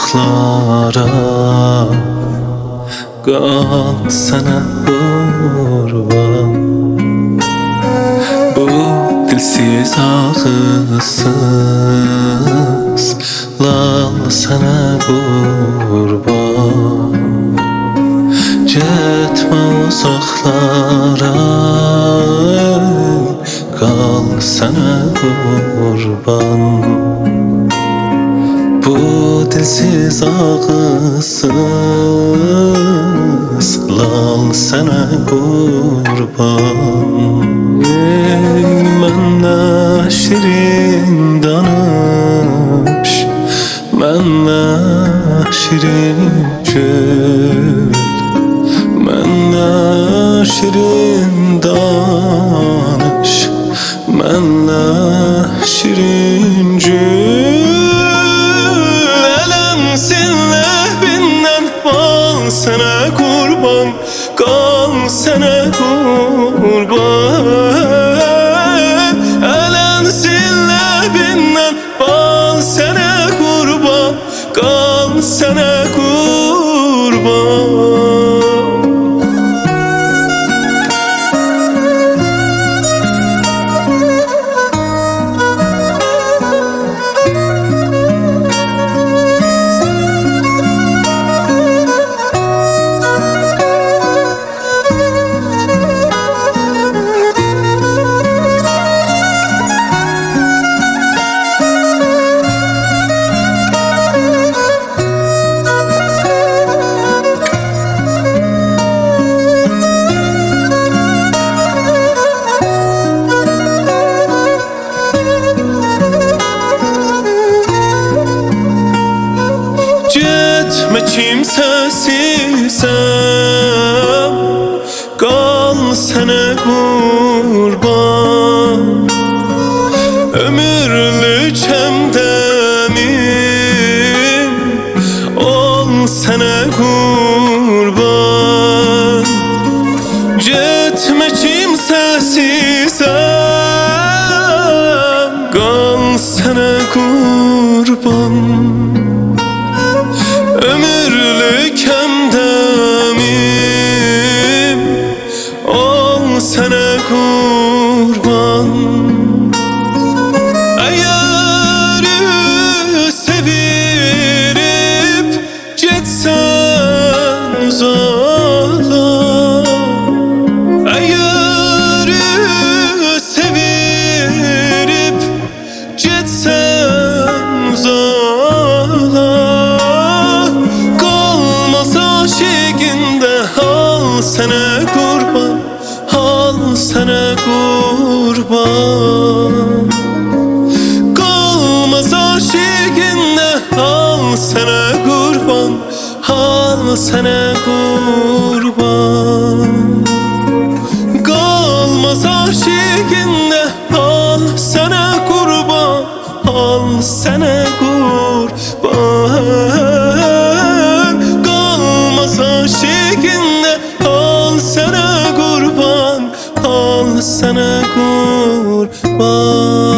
uzaklara, kal sana kurban. Bu dilsiz ağızsız lal sana kurban. Gitme uzaklara, kal sana kurban. Bu dilsiz ağızsız lal sana kurban. Ey mənlə şirin danış, mənlə şirin gül, mənlə şirin danış, mənlə şirin gül. Sana kurban, kal sana kurban. Elensin lebinden, bal sana kurban, kal sana kurban. Gitme kimsesizsem, kal sana kurban. Ömürlük hemdemim ol sana kurban. Gitme kimsesizsem, kal sana kurban. Ömürlük hemdemim ol sana kurban. Eğer sevirip gitsen uzağa, eğer sevirip gitsen uzağa, sana kurban, al sana kurban. Kalmaz aşkında, al sana kurban, al sana kurban. Kalmaz aşkında, al sana kurban, al sana kurban. Kalmaz aşkında, sana kurban, al sana kurban.